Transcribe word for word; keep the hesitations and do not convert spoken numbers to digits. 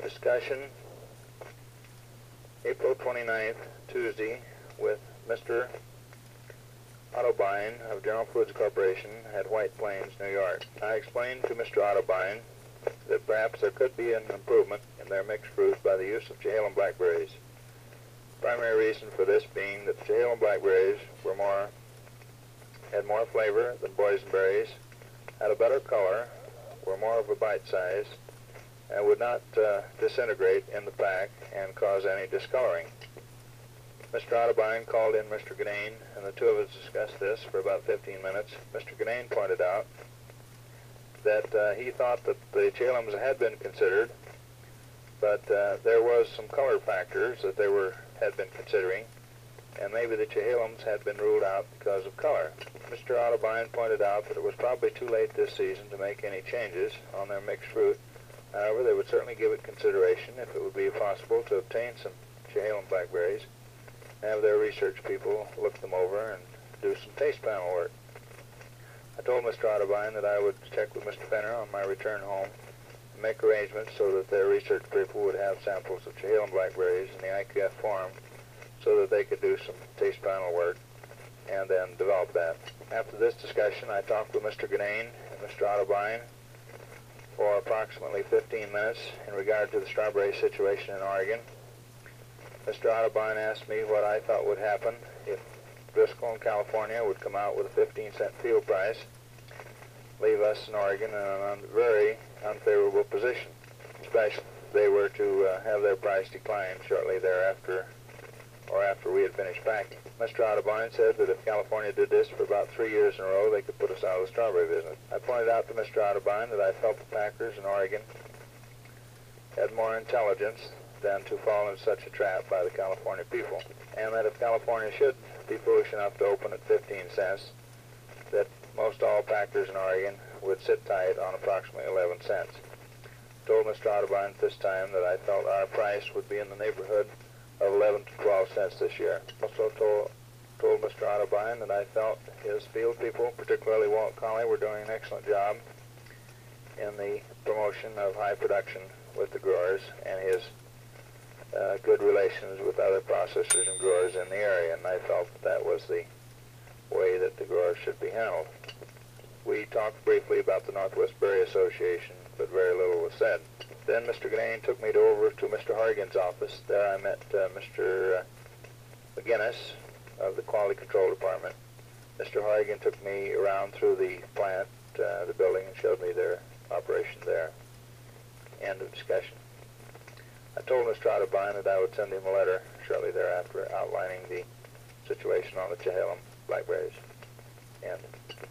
Discussion, April twenty-ninth, Tuesday, with Mister Ottobein of General Foods Corporation at White Plains, New York. I explained to Mister Ottobein that perhaps there could be an improvement in their mixed fruit by the use of Chehalem blackberries. The primary reason for this being that the Chehalem blackberries were more, had more flavor than boysenberries, had a better color, were more of a bite size, and would not uh, disintegrate in the pack and cause any discoloring. Mister Ottobein called in Mister Ganane, and the two of us discussed this for about fifteen minutes. Mister Ganane pointed out that uh, he thought that the Chehalems had been considered, but uh, there was some color factors that they were had been considering, and maybe the Chehalems had been ruled out because of color. Mister Ottobein pointed out that it was probably too late this season to make any changes on their mixed fruit. However, they would certainly give it consideration if it would be possible to obtain some Chehalem blackberries, have their research people look them over and do some taste panel work. I told Mister Ottobein that I would check with Mister Fenner on my return home and make arrangements so that their research people would have samples of Chehalem blackberries in the I Q F form so that they could do some taste panel work and then develop that. After this discussion, I talked with Mister Ganane and Mister Ottobein for approximately fifteen minutes in regard to the strawberry situation in Oregon. Mister Ottobein asked me what I thought would happen if Driscoll in California would come out with a fifteen cent field price, leave us in Oregon in a very unfavorable position, especially if they were to uh, have their price decline shortly thereafter or after we had finished packing. Mister Ottobein said that if California did this for about three years in a row, they could put us out of the strawberry business. I pointed out to Mister Ottobein that I felt the packers in Oregon had more intelligence than to fall in such a trap by the California people, and that if California should be foolish enough to open at fifteen cents, that most all packers in Oregon would sit tight on approximately eleven cents. I told Mister Ottobein at this time that I felt our price would be in the neighborhood of eleven to twelve cents this year. Also told, told Mister Ottobein that I felt his field people, particularly Walt Colley, were doing an excellent job in the promotion of high production with the growers and his uh, good relations with other processors and growers in the area, and I felt that that was the way that the growers should be handled. We talked briefly about the Northwest Berry Association, but very little was said. Then Mister Ganane took me to over to Mister Harrigan's office. There I met uh, Mister Uh, McGinnis of the Quality Control Department. Mister Harrigan took me around through the plant, uh, the building, and showed me their operation there. End of discussion. I told Mister Ottobein that I would send him a letter shortly thereafter outlining the situation on the Chehalem blackberries. End.